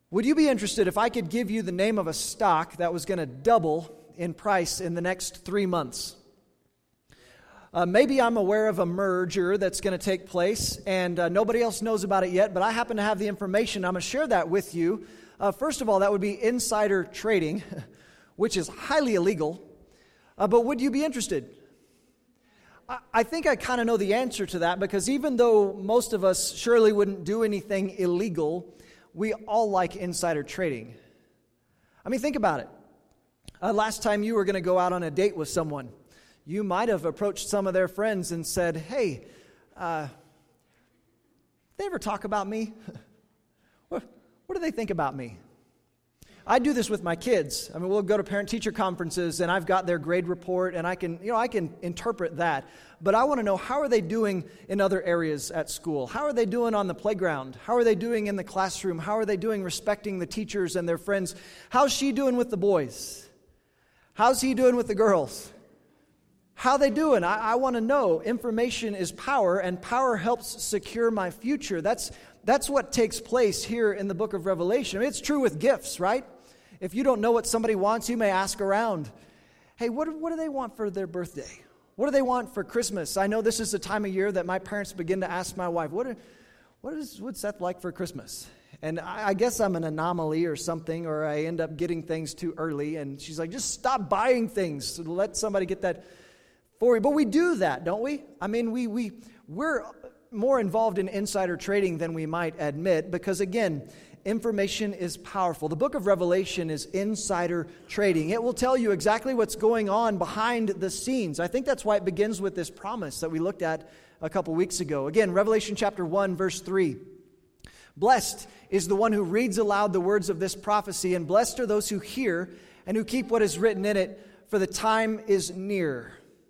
Would you be interested if I could give you the name of a stock that was going to double in price in the next 3 months? Maybe I'm aware of a merger that's going to take place, and nobody else knows about it yet, but I happen to have the information. I'm going to share that with you. First of all, that would be insider trading, which is highly illegal. But would you be interested? I think I kind of know the answer to that, because even though most of us surely wouldn't do anything illegal, we all like insider trading. I mean, think about it. Last time you were going to go out on a date with someone, you might have approached some of their friends and said, "Hey, they ever talk about me? What do they think about me?" I do this with my kids. I mean, we'll go to parent-teacher conferences, and I've got their grade report, and I can interpret that. But I want to know, how are they doing in other areas at school? How are they doing on the playground? How are they doing in the classroom? How are they doing respecting the teachers and their friends? How's she doing with the boys? How's he doing with the girls? How they doing? I want to know. Information is power, and power helps secure my future. That's what takes place here in the book of Revelation. I mean, it's true with gifts, right? If you don't know what somebody wants, you may ask around. Hey, what do they want for their birthday? What do they want for Christmas? I know this is the time of year that my parents begin to ask my wife, what's Seth like for Christmas? And I guess I'm an anomaly or something, or I end up getting things too early. And she's like, just stop buying things. Let somebody get that for you. But we do that, don't we? I mean, we're more involved in insider trading than we might admit, because again, information is powerful. The book of Revelation is insider trading. It will tell you exactly what's going on behind the scenes. I think that's why it begins with this promise that we looked at a couple weeks ago. Again, Revelation chapter 1, verse 3. Blessed is the one who reads aloud the words of this prophecy, and blessed are those who hear and who keep what is written in it, for the time is near.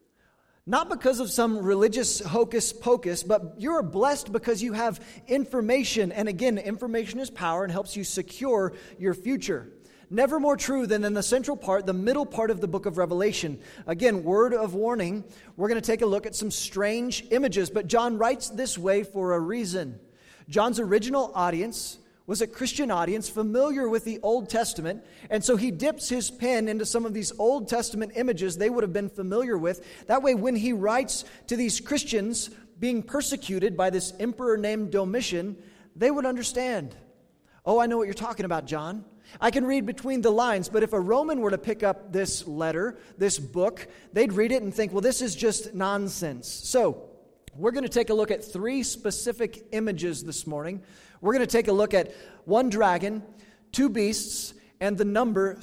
Not because of some religious hocus pocus, but you're blessed because you have information. And again, information is power and helps you secure your future. Never more true than in the central part, the middle part of the book of Revelation. Again, word of warning, we're going to take a look at some strange images. But John writes this way for a reason. John's original audience was a Christian audience familiar with the Old Testament, and so he dips his pen into some of these Old Testament images they would have been familiar with. That way, when he writes to these Christians being persecuted by this emperor named Domitian, they would understand. Oh, I know what you're talking about, John. I can read between the lines, but if a Roman were to pick up this letter, this book, they'd read it and think, well, this is just nonsense. So, we're going to take a look at 3 specific images this morning. We're going to take a look at 1 dragon, 2 beasts, and the number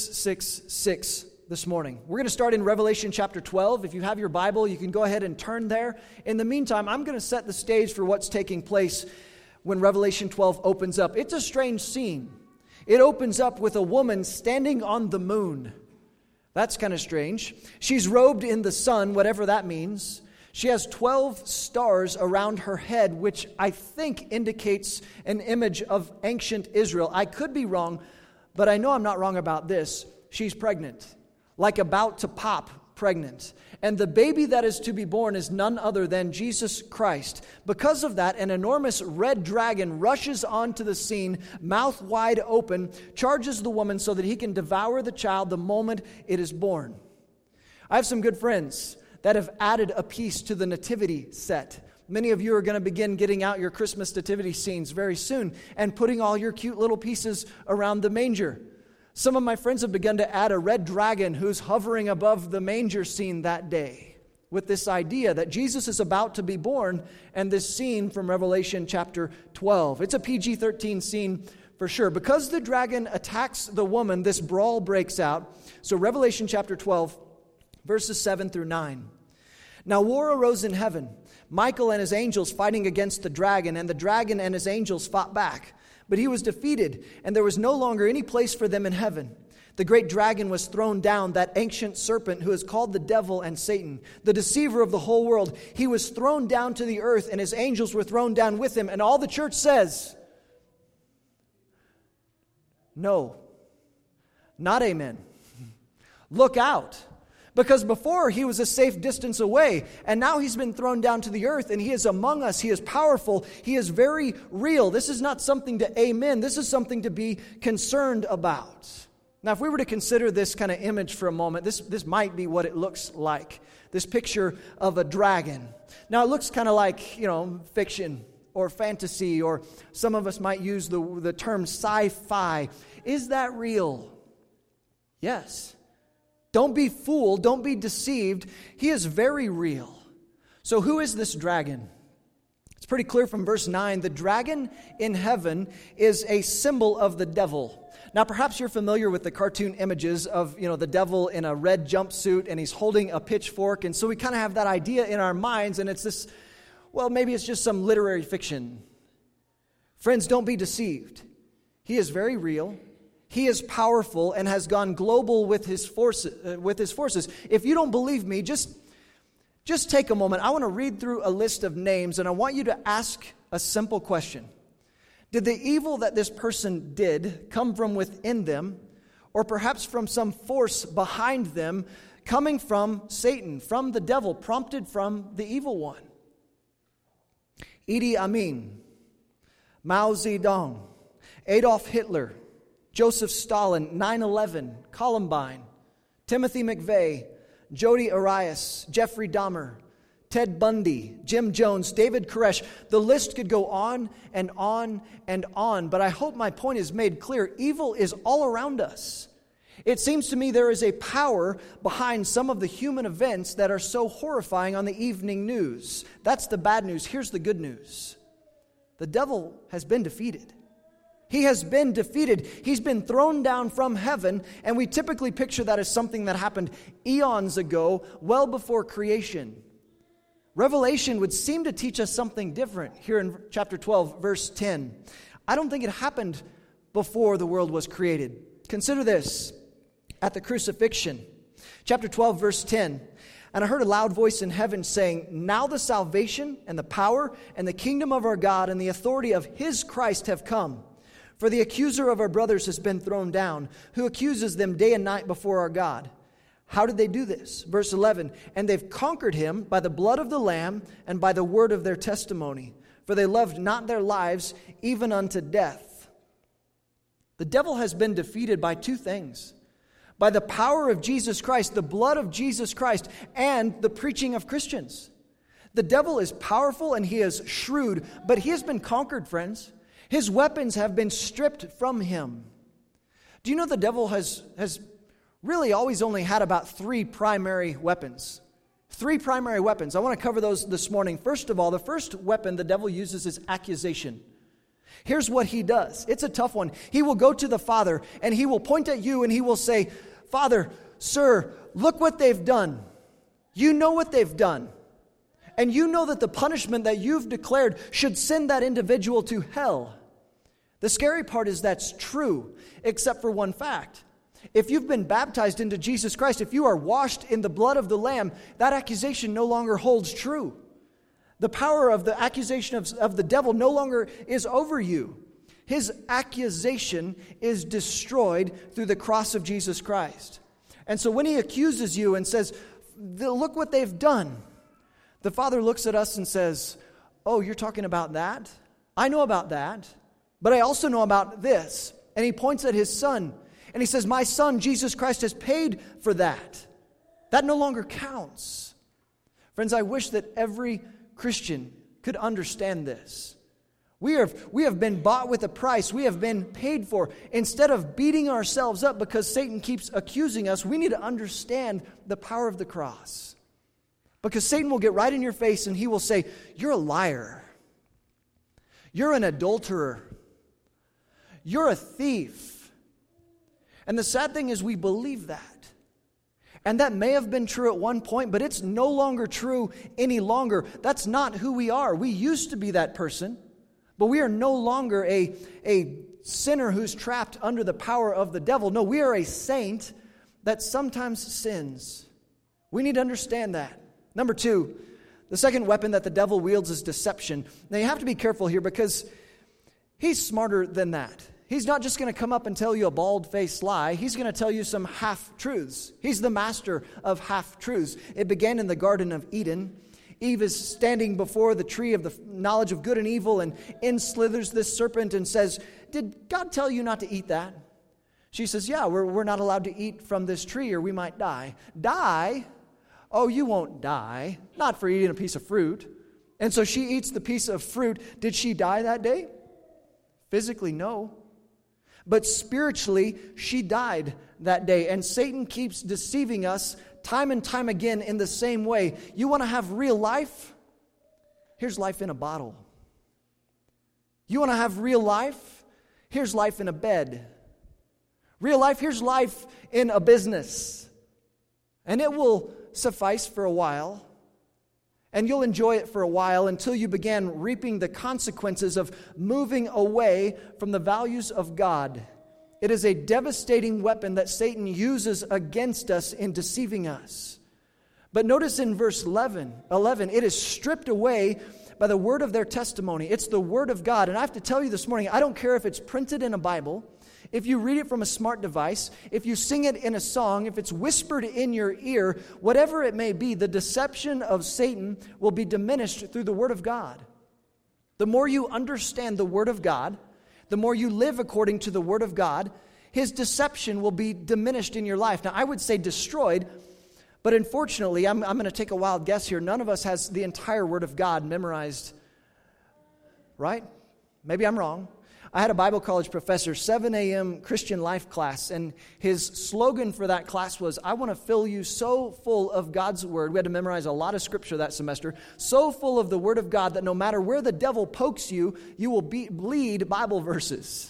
666 this morning. We're going to start in Revelation chapter 12. If you have your Bible, you can go ahead and turn there. In the meantime, I'm going to set the stage for what's taking place when Revelation 12 opens up. It's a strange scene. It opens up with a woman standing on the moon. That's kind of strange. She's robed in the sun, whatever that means. She has 12 stars around her head, which I think indicates an image of ancient Israel. I could be wrong, but I know I'm not wrong about this. She's pregnant, like about to pop pregnant. And the baby that is to be born is none other than Jesus Christ. Because of that, an enormous red dragon rushes onto the scene, mouth wide open, charges the woman so that he can devour the child the moment it is born. I have some good friends that have added a piece to the nativity set. Many of you are going to begin getting out your Christmas nativity scenes very soon and putting all your cute little pieces around the manger. Some of my friends have begun to add a red dragon who's hovering above the manger scene that day, with this idea that Jesus is about to be born, and this scene from Revelation chapter 12. It's a PG-13 scene for sure. Because the dragon attacks the woman, this brawl breaks out. So Revelation chapter 12, verses 7 through 9. Now war arose in heaven, Michael and his angels fighting against the dragon, and the dragon and his angels fought back. But he was defeated, and there was no longer any place for them in heaven. The great dragon was thrown down, that ancient serpent who is called the devil and Satan, the deceiver of the whole world. He was thrown down to the earth, and his angels were thrown down with him. And all the church says, no, not amen. Look out. Because before he was a safe distance away, and now he's been thrown down to the earth, and he is among us. He is powerful. He is very real. This is not something to amen. This is something to be concerned about. Now, if we were to consider this kind of image for a moment, this might be what it looks like. This picture of a dragon. Now, it looks kind of like, fiction or fantasy, or some of us might use the term sci-fi. Is that real? Yes. Don't be fooled. Don't be deceived. He is very real. So who is this dragon? It's pretty clear from verse 9. The dragon in heaven is a symbol of the devil. Now, perhaps you're familiar with the cartoon images of, the devil in a red jumpsuit, and he's holding a pitchfork. And so we kind of have that idea in our minds, and it's this, maybe it's just some literary fiction. Friends, don't be deceived. He is very real. He is powerful and has gone global with his forces. If you don't believe me, just take a moment. I want to read through a list of names, and I want you to ask a simple question. Did the evil that this person did come from within them, or perhaps from some force behind them, coming from Satan, from the devil, prompted from the evil one? Idi Amin, Mao Zedong, Adolf Hitler, Joseph Stalin, 9/11, Columbine, Timothy McVeigh, Jodi Arias, Jeffrey Dahmer, Ted Bundy, Jim Jones, David Koresh. The list could go on and on and on, but I hope my point is made clear. Evil is all around us. It seems to me there is a power behind some of the human events that are so horrifying on the evening news. That's the bad news. Here's the good news. The devil has been defeated. He has been defeated. He's been thrown down from heaven, and we typically picture that as something that happened eons ago, well before creation. Revelation would seem to teach us something different here in chapter 12, verse 10. I don't think it happened before the world was created. Consider this. At the crucifixion, chapter 12, verse 10, and I heard a loud voice in heaven saying, "Now the salvation and the power and the kingdom of our God and the authority of his Christ have come. For the accuser of our brothers has been thrown down, who accuses them day and night before our God." How did they do this? Verse 11, "And they've conquered him by the blood of the Lamb and by the word of their testimony. For they loved not their lives even unto death." The devil has been defeated by two things. By the power of Jesus Christ, the blood of Jesus Christ, and the preaching of Christians. The devil is powerful and he is shrewd, but he has been conquered, friends. His weapons have been stripped from him. Do you know the devil has really always only had about three primary weapons? Three primary weapons. I want to cover those this morning. First of all, the first weapon the devil uses is accusation. Here's what he does. It's a tough one. He will go to the Father and he will point at you and he will say, "Father, sir, look what they've done. You know what they've done. And you know that the punishment that you've declared should send that individual to hell." The scary part is that's true, except for one fact. If you've been baptized into Jesus Christ, if you are washed in the blood of the Lamb, that accusation no longer holds true. The power of the accusation of the devil no longer is over you. His accusation is destroyed through the cross of Jesus Christ. And so when he accuses you and says, "Look what they've done," the Father looks at us and says, "Oh, you're talking about that? I know about that, but I also know about this." And he points at his Son. And he says, "My Son, Jesus Christ, has paid for that." That no longer counts. Friends, I wish that every Christian could understand this. We have been bought with a price. We have been paid for. Instead of beating ourselves up because Satan keeps accusing us, we need to understand the power of the cross. Because Satan will get right in your face and he will say, "You're a liar. You're an adulterer. You're a thief." And the sad thing is we believe that. And that may have been true at one point, but it's no longer true any longer. That's not who we are. We used to be that person, but we are no longer a sinner who's trapped under the power of the devil. No, we are a saint that sometimes sins. We need to understand that. Number two, the second weapon that the devil wields is deception. Now you have to be careful here because he's smarter than that. He's not just going to come up and tell you a bald-faced lie. He's going to tell you some half-truths. He's the master of half-truths. It began in the Garden of Eden. Eve is standing before the tree of the knowledge of good and evil, and in slithers this serpent and says, "Did God tell you not to eat that?" She says, "Yeah, we're not allowed to eat from this tree or we might die." Die? Oh, you won't die. Not for eating a piece of fruit. And so she eats the piece of fruit. Did she die that day? Physically, no. But spiritually, she died that day. And Satan keeps deceiving us time and time again in the same way. You want to have real life? Here's life in a bottle. You want to have real life? Here's life in a bed. Real life, here's life in a business. And it will suffice for a while. And you'll enjoy it for a while until you begin reaping the consequences of moving away from the values of God. It is a devastating weapon that Satan uses against us in deceiving us. But notice in verse 11, it is stripped away by the word of their testimony. It's the word of God. And I have to tell you this morning, I don't care if it's printed in a Bible, if you read it from a smart device, if you sing it in a song, if it's whispered in your ear, whatever it may be, the deception of Satan will be diminished through the Word of God. The more you understand the Word of God, the more you live according to the Word of God, his deception will be diminished in your life. Now, I would say destroyed, but unfortunately, I'm going to take a wild guess here. None of us has the entire Word of God memorized, right? Maybe I'm wrong. I had a Bible college professor, 7 a.m. Christian life class, and his slogan for that class was, "I want to fill you so full of God's Word." We had to memorize a lot of scripture that semester. So full of the Word of God that no matter where the devil pokes you, you will bleed Bible verses.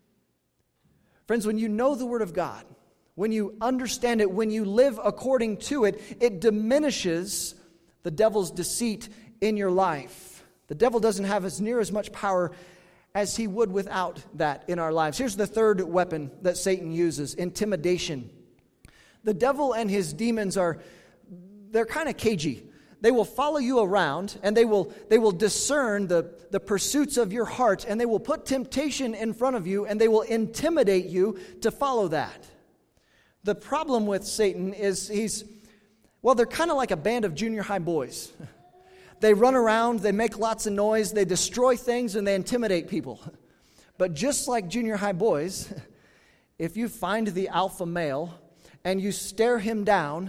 Friends, when you know the Word of God, when you understand it, when you live according to it, it diminishes the devil's deceit in your life. The devil doesn't have as near as much power as he would without that in our lives. Here's the third weapon that Satan uses: intimidation. The devil and his demons they're kind of cagey. They will follow you around, and they will discern the pursuits of your heart, and they will put temptation in front of you, and they will intimidate you to follow that. The problem with Satan is they're kind of like a band of junior high boys. They run around, they make lots of noise, they destroy things, and they intimidate people. But just like junior high boys, if you find the alpha male and you stare him down,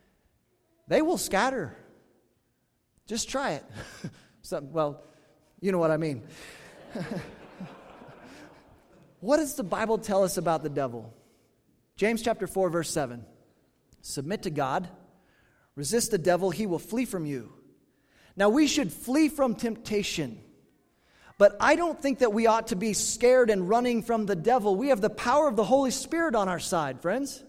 they will scatter. Just try it. Well, you know what I mean. What does the Bible tell us about the devil? James chapter 4, verse 7. Submit to God, resist the devil, he will flee from you. Now, we should flee from temptation, but I don't think that we ought to be scared and running from the devil. We have the power of the Holy Spirit on our side, friends.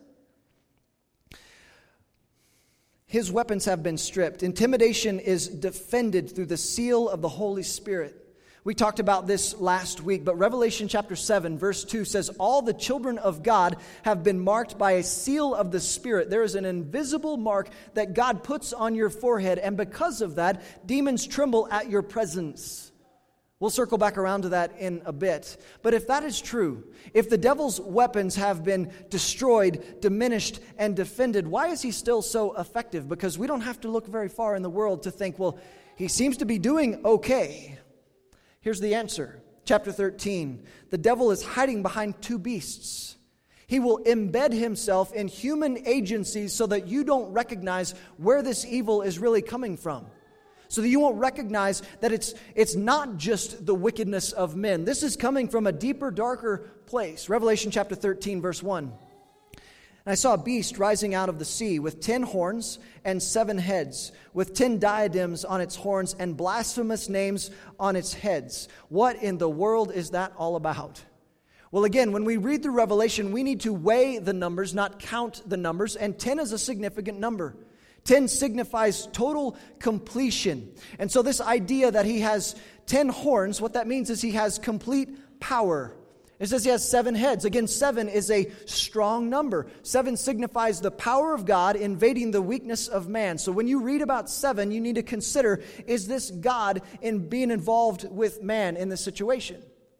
His weapons have been stripped. Intimidation is defended through the seal of the Holy Spirit. We talked about this last week, but Revelation chapter 7, verse 2 says, "All the children of God have been marked by a seal of the Spirit." There is an invisible mark that God puts on your forehead, and because of that, demons tremble at your presence. We'll circle back around to that in a bit. But if that is true, if the devil's weapons have been destroyed, diminished, and defended, why is he still so effective? Because we don't have to look very far in the world to think, well, he seems to be doing okay. Here's the answer. Chapter 13. The devil is hiding behind two beasts. He will embed himself in human agencies so that you don't recognize where this evil is really coming from. So that you won't recognize that it's not just the wickedness of men. This is coming from a deeper, darker place. Revelation chapter 13, verse 1. "And I saw a beast rising out of the sea with 10 horns and 7 heads, with 10 diadems on its horns and blasphemous names on its heads." What in the world is that all about? Well, again, when we read through Revelation, we need to weigh the numbers, not count the numbers, and 10 is a significant number. 10 signifies total completion. And so this idea that he has 10 horns, what that means is he has complete power. It says he has 7 heads. Again, 7 is a strong number. 7 signifies the power of God invading the weakness of man. So when you read about 7, you need to consider, is this God in being involved with man in this situation?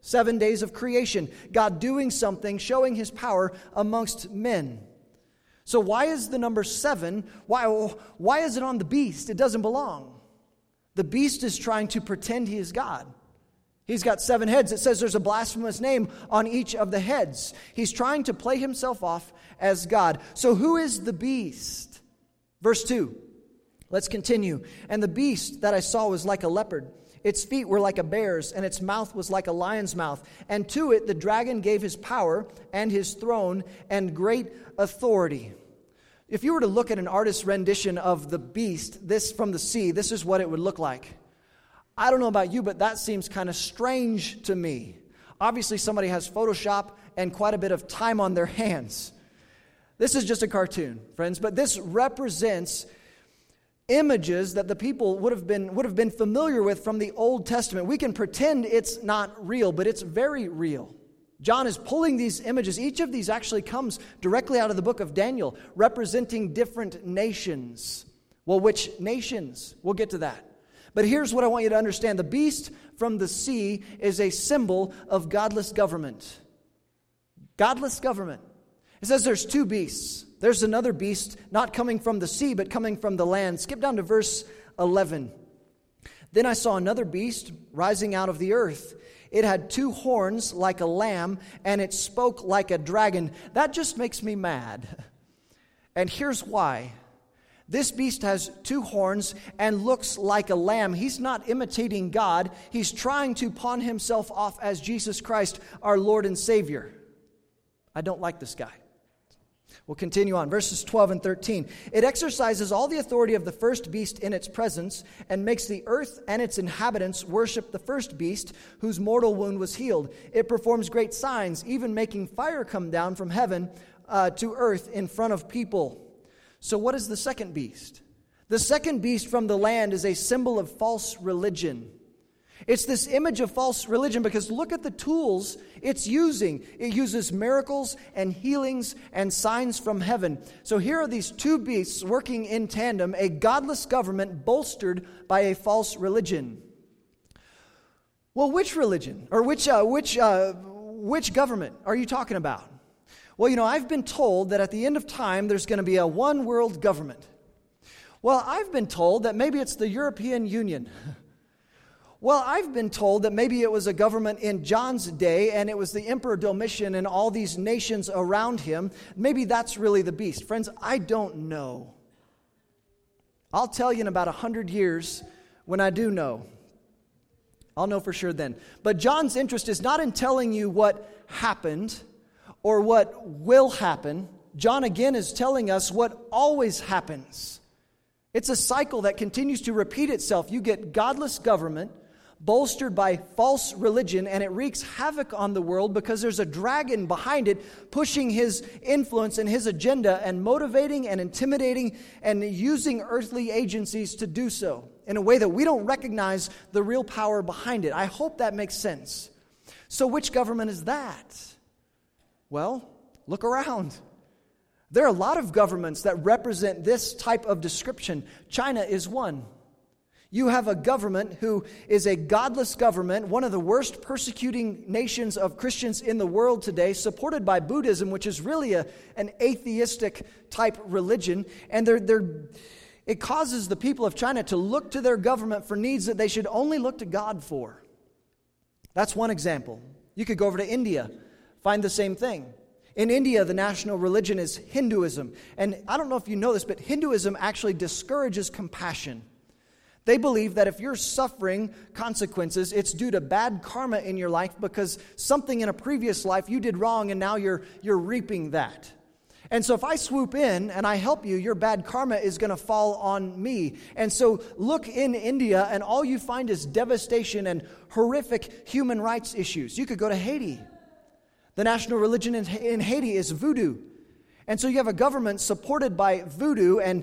7 days of creation. God doing something, showing his power amongst men. So why is the number 7? Why is it on the beast? It doesn't belong. The beast is trying to pretend he is God. He's got 7 heads. It says there's a blasphemous name on each of the heads. He's trying to play himself off as God. So who is the beast? Verse 2. Let's continue. And the beast that I saw was like a leopard. Its feet were like a bear's, and its mouth was like a lion's mouth. And to it the dragon gave his power and his throne and great authority. If you were to look at an artist's rendition of the beast, this from the sea, this is what it would look like. I don't know about you, but that seems kind of strange to me. Obviously, somebody has Photoshop and quite a bit of time on their hands. This is just a cartoon, friends, but this represents images that the people would have been familiar with from the Old Testament. We can pretend it's not real, but it's very real. John is pulling these images. Each of these actually comes directly out of the book of Daniel, representing different nations. Well, which nations? We'll get to that. But here's what I want you to understand. The beast from the sea is a symbol of godless government. Godless government. It says there's 2 beasts. There's another beast not coming from the sea, but coming from the land. Skip down to verse 11. Then I saw another beast rising out of the earth. It had 2 horns like a lamb, and it spoke like a dragon. That just makes me mad. And here's why. This beast has 2 horns and looks like a lamb. He's not imitating God. He's trying to pawn himself off as Jesus Christ, our Lord and Savior. I don't like this guy. We'll continue on. Verses 12 and 13. It exercises all the authority of the first beast in its presence and makes the earth and its inhabitants worship the first beast whose mortal wound was healed. It performs great signs, even making fire come down from heaven to earth in front of people. So what is the second beast? The second beast from the land is a symbol of false religion. It's this image of false religion because look at the tools it's using. It uses miracles and healings and signs from heaven. So here are these 2 beasts working in tandem, a godless government bolstered by a false religion. Well, which religion or which government are you talking about? Well, I've been told that at the end of time there's going to be a one world government. Well, I've been told that maybe it's the European Union. Well, I've been told that maybe it was a government in John's day and it was the Emperor Domitian and all these nations around him. Maybe that's really the beast. Friends, I don't know. I'll tell you in about 100 years when I do know. I'll know for sure then. But John's interest is not in telling you what happened or what will happen. John again is telling us what always happens. It's a cycle that continues to repeat itself. You get godless government bolstered by false religion, and it wreaks havoc on the world because there's a dragon behind it pushing his influence and his agenda and motivating and intimidating and using earthly agencies to do so in a way that we don't recognize the real power behind it. I hope that makes sense. So which government is that? Well, look around. There are a lot of governments that represent this type of description. China is one. You have a government who is a godless government, one of the worst persecuting nations of Christians in the world today, supported by Buddhism, which is really an atheistic type religion. And it causes the people of China to look to their government for needs that they should only look to God for. That's one example. You could go over to India, find the same thing. In India, the national religion is Hinduism. And I don't know if you know this, but Hinduism actually discourages compassion. They believe that if you're suffering consequences, it's due to bad karma in your life because something in a previous life you did wrong and now you're reaping that. And so if I swoop in and I help you, your bad karma is going to fall on me. And so look in India and all you find is devastation and horrific human rights issues. You could go to Haiti. The national religion in Haiti is voodoo. And so you have a government supported by voodoo and,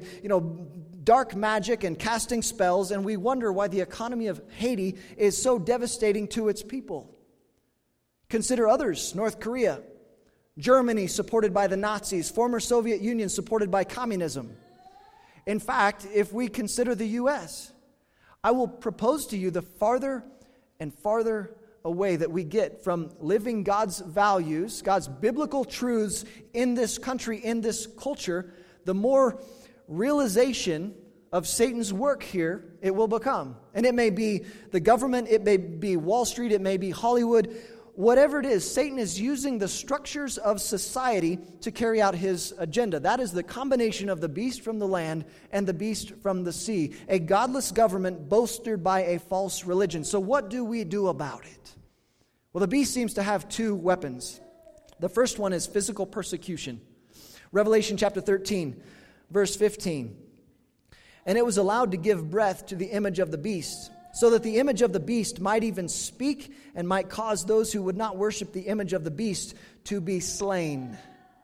dark magic and casting spells, and we wonder why the economy of Haiti is so devastating to its people. Consider others, North Korea, Germany supported by the Nazis, former Soviet Union supported by communism. In fact, if we consider the U.S., I will propose to you the farther and farther a way that we get from living God's values, God's biblical truths in this country, in this culture, the more realization of Satan's work here it will become. And it may be the government, it may be Wall Street, it may be Hollywood. Whatever it is, Satan is using the structures of society to carry out his agenda. That is the combination of the beast from the land and the beast from the sea. A godless government bolstered by a false religion. So what do we do about it? Well, the beast seems to have two weapons. The first one is physical persecution. Revelation chapter 13, verse 15. And it was allowed to give breath to the image of the beast, so that the image of the beast might even speak and might cause those who would not worship the image of the beast to be slain.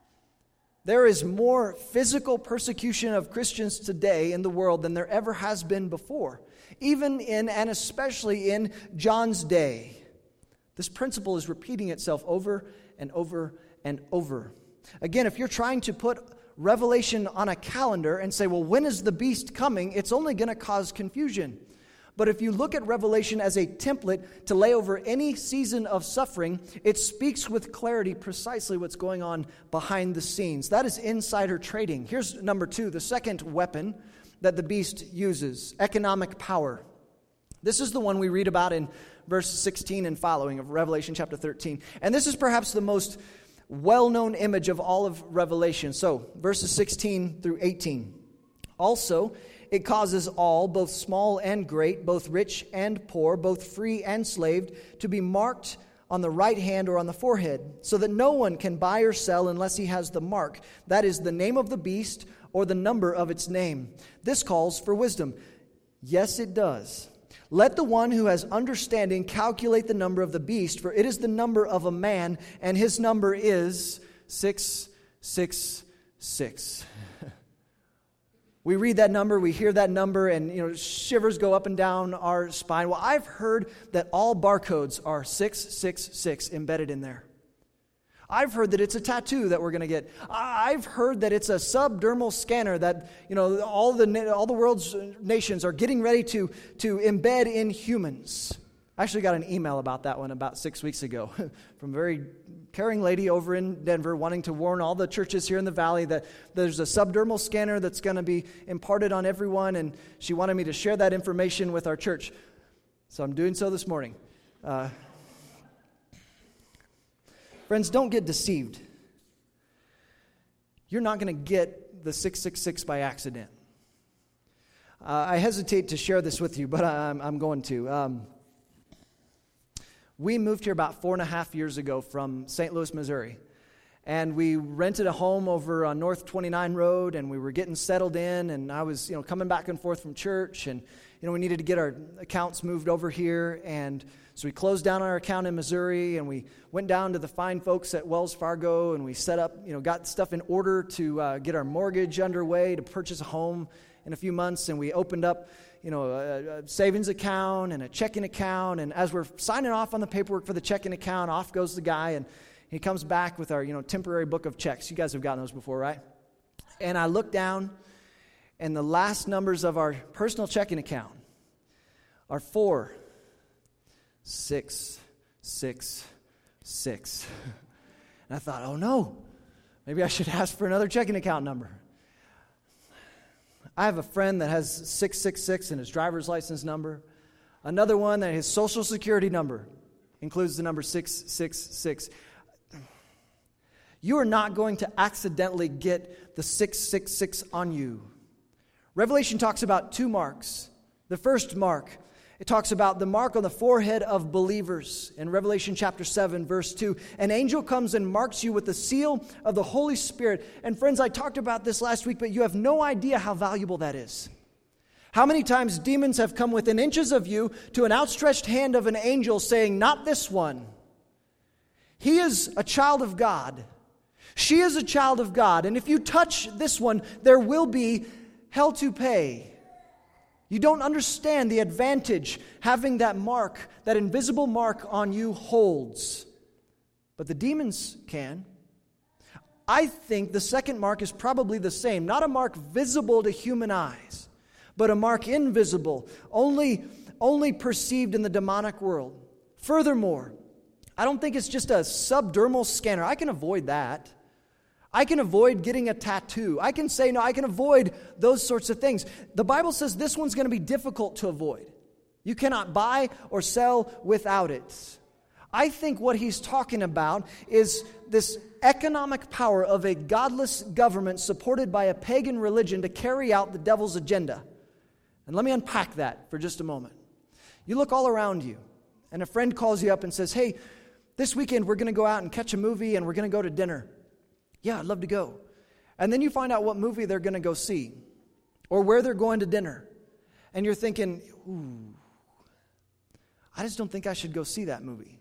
There is more physical persecution of Christians today in the world than there ever has been before, even in and especially in John's day. This principle is repeating itself over and over and over. Again, if you're trying to put Revelation on a calendar and say, well, when is the beast coming? It's only going to cause confusion. But if you look at Revelation as a template to lay over any season of suffering, it speaks with clarity precisely what's going on behind the scenes. That is insider trading. Here's number two, the second weapon that the beast uses, economic power. This is the one we read about in verse 16 and following of Revelation chapter 13. And this is perhaps the most well-known image of all of Revelation. So, verses 16 through 18. Also, it causes all, both small and great, both rich and poor, both free and slaved, to be marked on the right hand or on the forehead, so that no one can buy or sell unless he has the mark, that is, the name of the beast or the number of its name. This calls for wisdom. Yes, it does. Let the one who has understanding calculate the number of the beast, for it is the number of a man, and his number is 666. We read that number, we hear that number, and shivers go up and down our spine. Well, I've heard that all barcodes are 666 embedded in there. I've heard that it's a tattoo that we're going to get. I've heard that it's a subdermal scanner that all the world's nations are getting ready to embed in humans. I actually got an email about that one about 6 weeks ago from a very caring lady over in Denver wanting to warn all the churches here in the valley that there's a subdermal scanner that's going to be imparted on everyone, and she wanted me to share that information with our church. So I'm doing so this morning. Friends, don't get deceived. You're not going to get the 666 by accident. I hesitate to share this with you, but I'm going to. We moved here about 4.5 years ago from St. Louis, Missouri. And we rented a home over on North 29 Road, and we were getting settled in, and I was coming back and forth from church, and we needed to get our accounts moved over here, and so we closed down our account in Missouri, and we went down to the fine folks at Wells Fargo, and we set up, got stuff in order to get our mortgage underway to purchase a home in a few months, and we opened up, a savings account and a checking account, and as we're signing off on the paperwork for the checking account, off goes the guy, and he comes back with our, temporary book of checks. You guys have gotten those before, right? And I look down, and the last numbers of our personal checking account are 4666. And I thought, oh no, maybe I should ask for another checking account number. I have a friend that has 666 in his driver's license number. Another one that his social security number includes the number 666. You are not going to accidentally get the 666 on you. Revelation talks about two marks. The first mark, it talks about the mark on the forehead of believers. In Revelation chapter 7, verse 2, an angel comes and marks you with the seal of the Holy Spirit. And friends, I talked about this last week, but you have no idea how valuable that is. How many times demons have come within inches of you to an outstretched hand of an angel saying, not this one. He is a child of God. She is a child of God. And if you touch this one, there will be hell to pay. You don't understand the advantage having that mark, that invisible mark on you holds. But the demons can. I think the second mark is probably the same. Not a mark visible to human eyes, but a mark invisible, only perceived in the demonic world. Furthermore, I don't think it's just a subdermal scanner. I can avoid that. I can avoid getting a tattoo. I can say, no, I can avoid those sorts of things. The Bible says this one's going to be difficult to avoid. You cannot buy or sell without it. I think what he's talking about is this economic power of a godless government supported by a pagan religion to carry out the devil's agenda. And let me unpack that for just a moment. You look all around you, and a friend calls you up and says, hey, this weekend we're going to go out and catch a movie and we're going to go to dinner. Yeah, I'd love to go. And then you find out what movie they're going to go see or where they're going to dinner. And you're thinking, ooh, I just don't think I should go see that movie.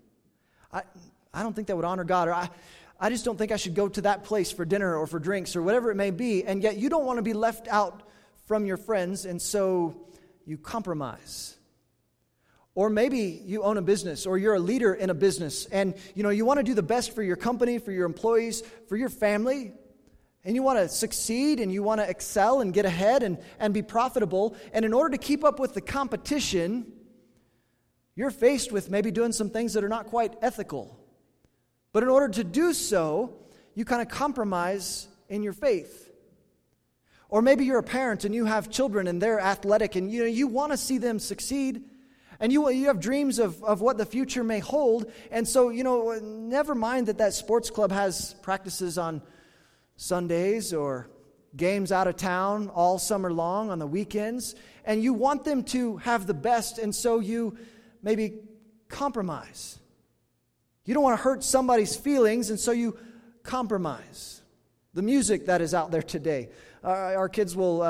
I don't think that would honor God, or I just don't think I should go to that place for dinner or for drinks or whatever it may be, and yet you don't want to be left out from your friends, and so you compromise. Or maybe you own a business, or you're a leader in a business, and you want to do the best for your company, for your employees, for your family, and you want to succeed, and you want to excel and get ahead and be profitable, and in order to keep up with the competition, you're faced with maybe doing some things that are not quite ethical. But in order to do so, you kind of compromise in your faith. Or maybe you're a parent and you have children and they're athletic and you want to see them succeed. And you have dreams of what the future may hold. And so, never mind that sports club has practices on Sundays or games out of town all summer long on the weekends. And you want them to have the best, and so you maybe compromise. You don't want to hurt somebody's feelings, and so you compromise. The music that is out there today. Our kids will,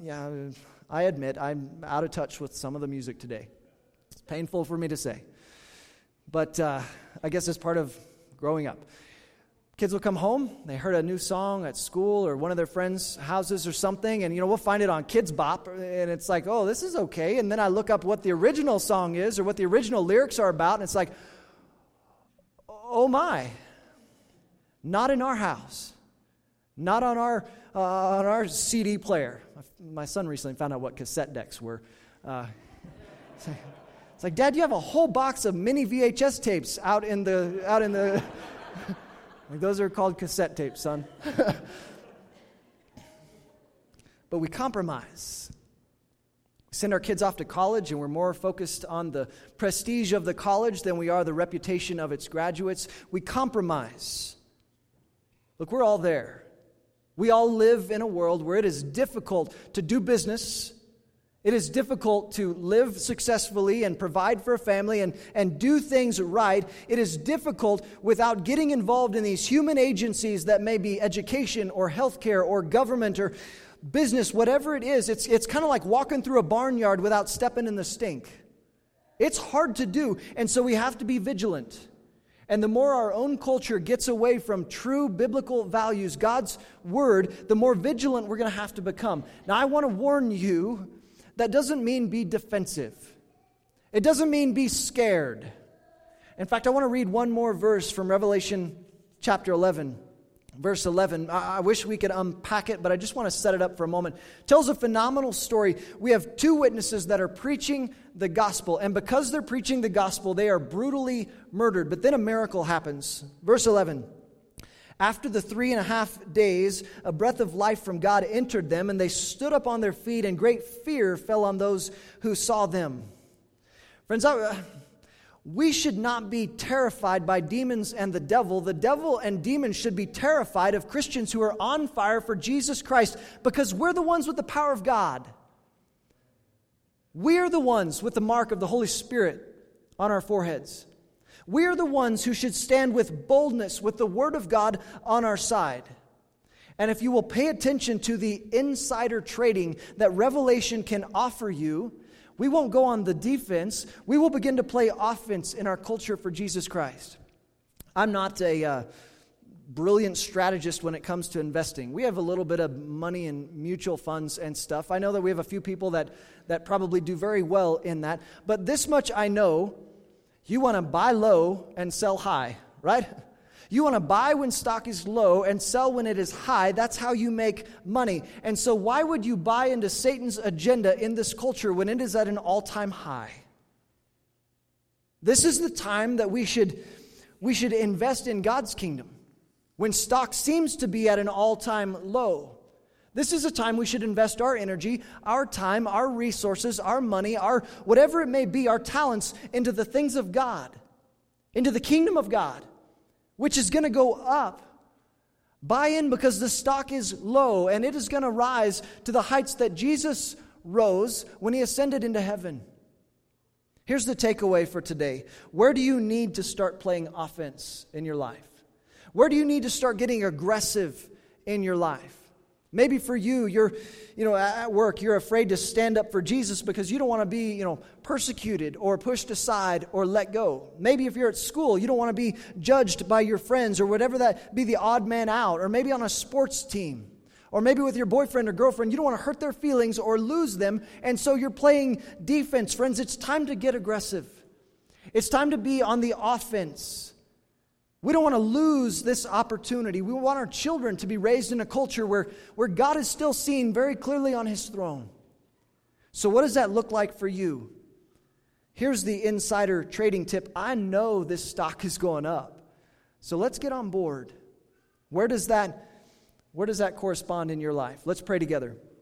I admit, I'm out of touch with some of the music today. It's painful for me to say. But I guess it's part of growing up. Kids will come home, they heard a new song at school or one of their friends' houses or something, and we'll find it on Kids Bop, and it's like, oh, this is okay. And then I look up what the original song is or what the original lyrics are about, and it's like, oh my, not in our house, not on our CD player. My son recently found out what cassette decks were. It's like, Dad, you have a whole box of mini VHS tapes out in the. Like, those are called cassette tapes, son. But we compromise. We send our kids off to college, and we're more focused on the prestige of the college than we are the reputation of its graduates. We compromise. Look, we're all there. We all live in a world where it is difficult to do business. It is difficult to live successfully and provide for a family and do things right. It is difficult without getting involved in these human agencies that may be education or healthcare or government or business, whatever it is. It's kind of like walking through a barnyard without stepping in the stink. It's hard to do, and so we have to be vigilant. And the more our own culture gets away from true biblical values, God's word, the more vigilant we're going to have to become. Now, I want to warn you, that doesn't mean be defensive. It doesn't mean be scared. In fact, I want to read one more verse from Revelation chapter 11, verse 11. I wish we could unpack it, but I just want to set it up for a moment. It tells a phenomenal story. We have two witnesses that are preaching the gospel, and because they're preaching the gospel, they are brutally murdered. But then a miracle happens. Verse 11. After the 3.5 days, a breath of life from God entered them, and they stood up on their feet, and great fear fell on those who saw them. Friends, we should not be terrified by demons and the devil. The devil and demons should be terrified of Christians who are on fire for Jesus Christ, because we're the ones with the power of God. We are the ones with the mark of the Holy Spirit on our foreheads. We are the ones who should stand with boldness with the Word of God on our side. And if you will pay attention to the insider trading that Revelation can offer you, we won't go on the defense. We will begin to play offense in our culture for Jesus Christ. I'm not a brilliant strategist when it comes to investing. We have a little bit of money in mutual funds and stuff. I know that we have a few people that probably do very well in that. But this much I know. You want to buy low and sell high, right? You want to buy when stock is low and sell when it is high. That's how you make money. And so why would you buy into Satan's agenda in this culture when it is at an all-time high? This is the time that we should invest in God's kingdom. When stock seems to be at an all-time low, this is a time we should invest our energy, our time, our resources, our money, our whatever it may be, our talents into the things of God, into the kingdom of God, which is going to go up. Buy in because the stock is low and it is going to rise to the heights that Jesus rose when he ascended into heaven. Here's the takeaway for today. Where do you need to start playing offense in your life? Where do you need to start getting aggressive in your life? Maybe for you, you're at work, you're afraid to stand up for Jesus because you don't want to be, persecuted or pushed aside or let go. Maybe if you're at school, you don't want to be judged by your friends or whatever that be the odd man out, or maybe on a sports team, or maybe with your boyfriend or girlfriend, you don't want to hurt their feelings or lose them, and so you're playing defense. Friends, it's time to get aggressive. It's time to be on the offense. We don't want to lose this opportunity. We want our children to be raised in a culture where God is still seen very clearly on his throne. So what does that look like for you? Here's the insider trading tip. I know this stock is going up, so let's get on board. Where does that correspond in your life? Let's pray together.